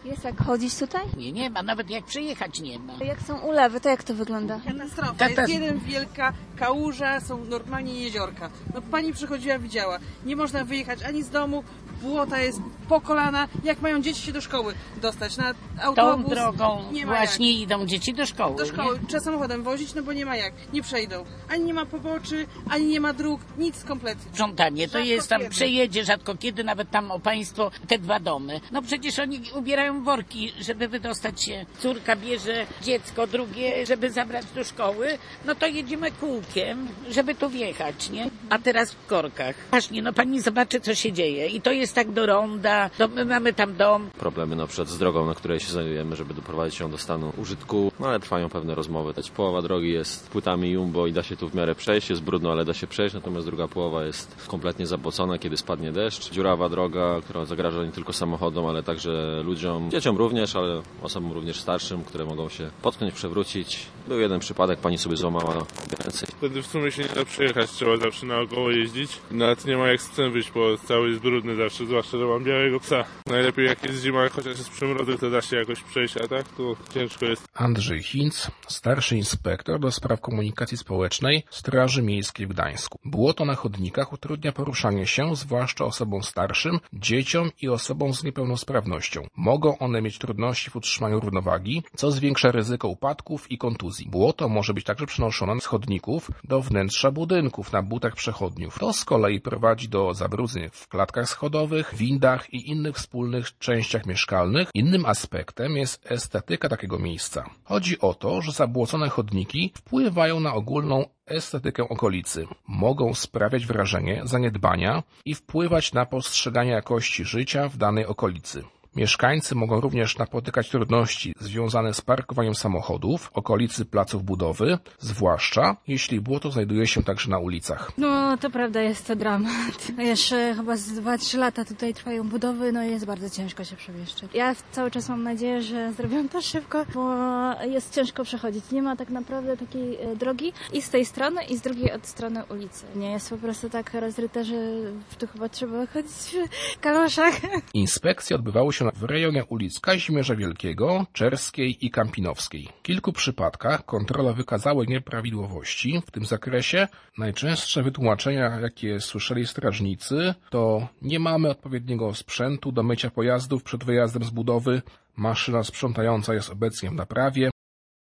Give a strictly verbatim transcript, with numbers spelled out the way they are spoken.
Jest jak chodzić tutaj? Nie, nie ma, nawet jak przyjechać nie ma. Jak są ulewy, to jak to wygląda? Katastrofa. Katas- Jest jeden wielka kałuża, są normalnie jeziorka. No pani przychodziła, widziała. Nie można wyjechać ani z domu, błota jest po kolana. Jak mają dzieci się do szkoły dostać? Na autobus? Tą drogą nie ma właśnie jak. idą dzieci do szkoły. Do szkoły. Nie? Trzeba samochodem wozić, no bo nie ma jak. Nie przejdą. Ani nie ma poboczy, ani nie ma dróg, nic kompletnie. Sprzątanie, to Rzadko jest tam, kiedy. przejedzie rzadko kiedy, nawet tam o państwo, te dwa domy. No przecież oni ubierają worki, żeby wydostać się. Córka bierze dziecko, drugie, żeby zabrać do szkoły, no to jedziemy kółkiem, żeby tu wjechać, nie? A teraz w korkach. Właśnie, no pani zobaczy, co się dzieje. I to jest tak do ronda, do, my mamy tam dom. Problemy na przykład z drogą, na której się znajdujemy, żeby doprowadzić ją do stanu użytku, no ale trwają pewne rozmowy. Połowa drogi jest płytami jumbo i da się tu w miarę przejść, jest brudno, ale da się przejść, natomiast druga połowa jest kompletnie zabłocona, kiedy spadnie deszcz. Dziurawa droga, która zagraża nie tylko samochodom, ale także ludziom, dzieciom również, ale osobom również starszym, które mogą się potknąć, przewrócić. Był jeden przypadek, pani sobie złamała ręce. Wtedy w sumie się nie da przejechać, trzeba zawsze naokoło jeździć. Nawet nie ma jak z tym wyjść, bo cały jest brudny zawsze, zwłaszcza, że mam białego psa. Najlepiej jak jest zima, chociaż jest przymrozek, to da się jakoś przejść, a tak to ciężko jest. Andrzej Hinz, starszy inspektor do spraw komunikacji społecznej Straży Miejskiej w Gdańsku. Błoto na chodnikach utrudnia poruszanie się, zwłaszcza osobom starszym, dzieciom i osobom z niepełnosprawnością. Mogą one mieć trudności w utrzymaniu równowagi, co zwiększa ryzyko upadków i kontuzji. Błoto może być także przenoszone z chodników do wnętrza budynków na butach przechodniów. To z kolei prowadzi do zabrudzeń w klatkach schodowych, windach i innych wspólnych częściach mieszkalnych. Innym aspektem jest estetyka takiego miejsca. Chodzi o to, że zabłocone chodniki wpływają na ogólną estetykę okolicy. Mogą sprawiać wrażenie zaniedbania i wpływać na postrzeganie jakości życia w danej okolicy. Mieszkańcy mogą również napotykać trudności związane z parkowaniem samochodów w okolicy placów budowy, zwłaszcza jeśli błoto znajduje się także na ulicach. No to prawda, jest to dramat. Jeszcze chyba z dwa trzy lata tutaj trwają budowy, no i jest bardzo ciężko się przemieszczać. Ja cały czas mam nadzieję, że zrobią to szybko, bo jest ciężko przechodzić. Nie ma tak naprawdę takiej e, drogi i z tej strony, i z drugiej od strony ulicy. Nie jest po prostu tak rozryte, że tu chyba trzeba chodzić w kaloszach. Inspekcje odbywały się w rejonie ulic Kazimierza Wielkiego, Czerskiej i Kampinowskiej. W kilku przypadkach kontrole wykazały nieprawidłowości w tym zakresie. Najczęstsze wytłumaczenia, jakie słyszeli strażnicy, to nie mamy odpowiedniego sprzętu do mycia pojazdów przed wyjazdem z budowy, maszyna sprzątająca jest obecnie w naprawie,